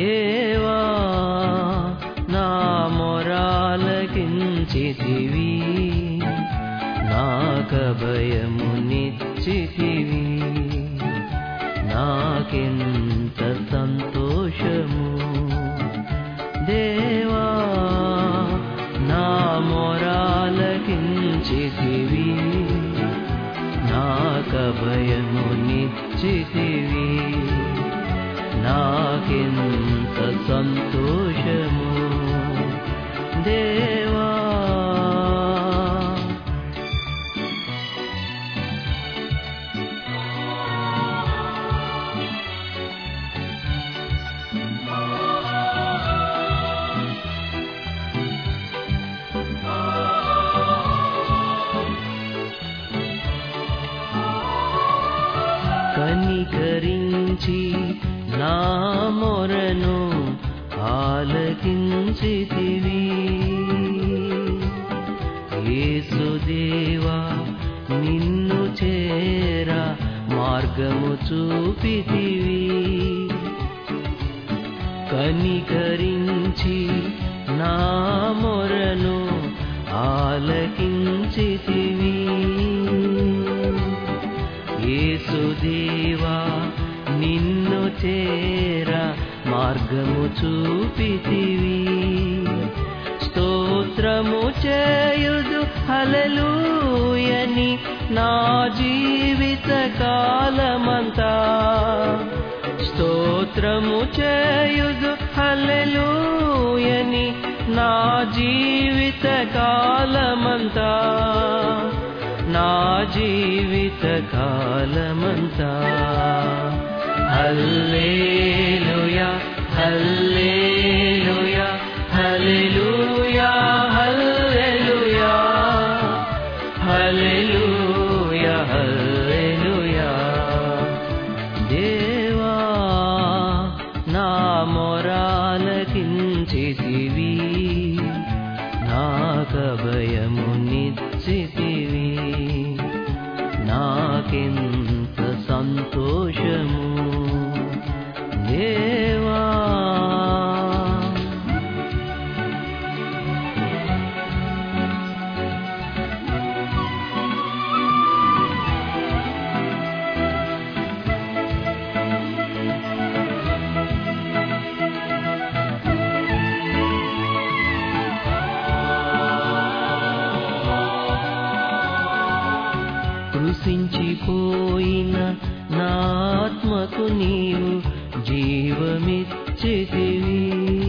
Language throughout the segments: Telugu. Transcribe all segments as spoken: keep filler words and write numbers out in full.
దేవా నా మొరాలకించితివి, నాకభయమునిచ్చితివి, నాకెంత సంతోషము. దేవా నా మొరాలకించితివి, నాకభయమునిచ్చితివి, నాకెంత సంతోషము. దేవా కనికరించి నా మొరను ఆలకించితివి, యేసుదేవా నిన్ను చేర మార్గము చూపితివి. కనికరించి నా మొరను ఆలకించితివి, యేసుదేవా నిన్ను చేర మార్గము చూపితివి. స్తోత్రము చేయుదు హల్లెలూయని నా జీవిత కాలమంతా, స్తోత్రము చేయుదు హల్లెలూయని నా జీవిత కాలమంతా, నా జీవిత కాలమంతా. హల్లెలూయా హల్లెలూయా హల్లెలూయా హల్లెలూయా హల్లెలూయా హల్లెలూయా. దేవా నా మొరాలకించితివి, నాకభయమునిచ్చితివి, నాకెంత సంతోషము. దేవా కృషించిపోయిన నా ఆత్మకు నీవు జీవమిచ్చితివి,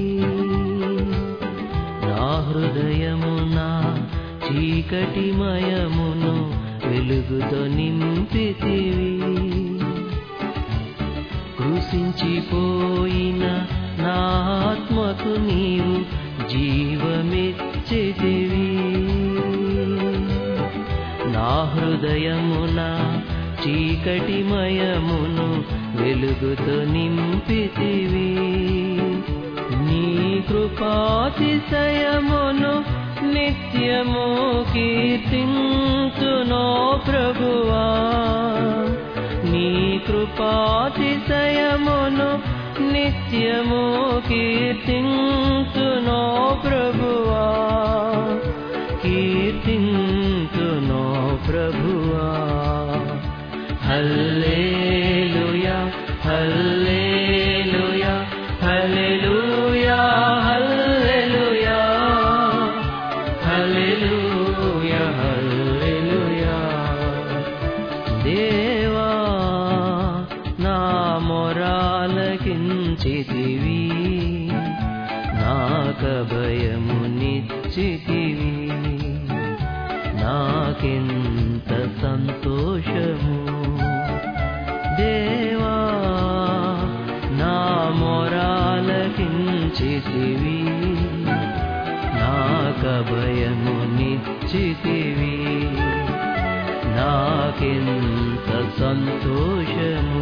నా హృదయమున చీకటిమయమును వెలుగుతో నింపితివి. కృషించిపోయిన నా ఆత్మకు నీవు జీవమిచ్చితివి, నా హృదయమున చీకటిమయమును వెలుగుతో నింపితివి. నీ కృపాతిశయమును నిత్యము కీర్తింతునో ప్రభువా, నీ కృపాతిశయమును నిత్యము కీర్తింతునో ప్రభువా, కీర్తింతునో ప్రభువా. హల్లెలూయా హల్లెలూయా హల్లెలూయా హల్లెలూయా హల్లెలూయా హల్లెలూయా. దేవా నా మొరాలకించితివి, నాకభయమునిచ్చితివి, నాకెంత సంతోషము. దేవా నా మొరాలకించితివి, నాకభయమునిచ్చితివి, నాకెంత సంతోషము.